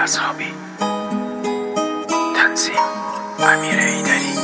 مذهبی. تنظیم امیر ایدری.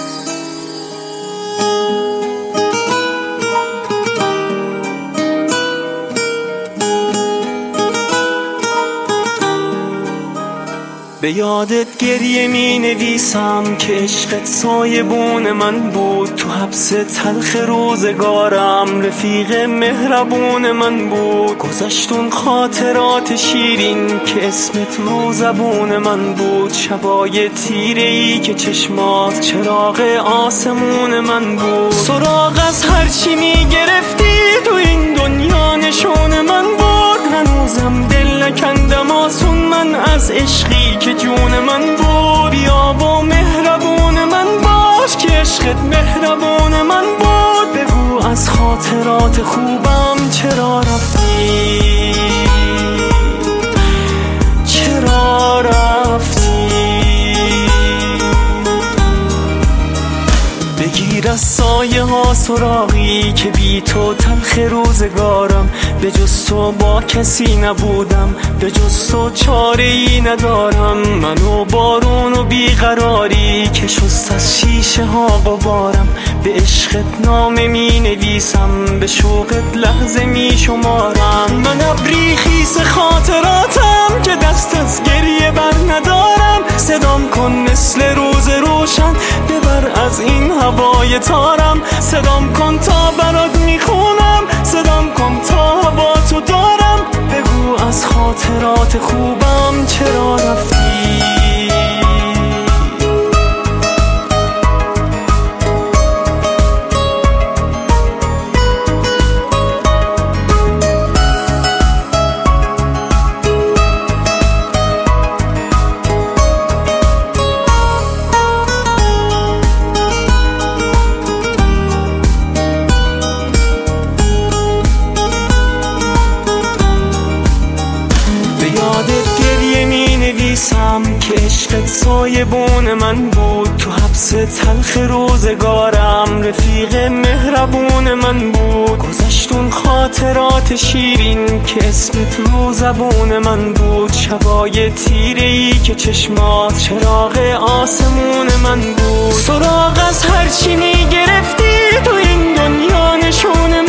به یادت گریه می نویسم که عشقت سایبون من بود، تو حبس تلخ روزگارم رفیق مهربون من بود. گذشتون خاطرات شیرین که اسمت رو زبون من بود، شبای تیره ای که چشمات چراغ آسمون من بود. سراغ از هرچی می گرفتی تو این دنیا نشون من بود، هنوزم دل نکندم آسون من از عشقی که جون من بود. بیا و مهربون من باش که عشقت مهربون من بود. بگو از خاطرات خوبم چرا رفتی، چرا رفتی. بگیر از سایه ها سراغی که بی تو تلخ روزگارم، به جز تو با کسی نبودم، به جز تو چاره ای ندارم. منو بارون و بیقراری که شست از شیشه ها غبارم، به عشقت نامه می نویسم، به شوقت لحظه می شمارم. من ابری خیس خاطراتم که دست از گریه بر ندارم. صدام کن مثل روز روشن ببر از این هوای تارم. صدام کن تا برات میخونم، صدام کن تا هوا تو دارم. بگو از خاطرات خوبم چرا رفتی. که عشقت سایبون من بود، تو حبس تلخ روزگارم رفیق مهربون من بود. گذشتون خاطرات شیرین که اسمت رو زبون من بود، شبای تیره ای که چشمات چراغ آسمون من بود. سراغ از هرچی می گرفتی تو این دنیا نشون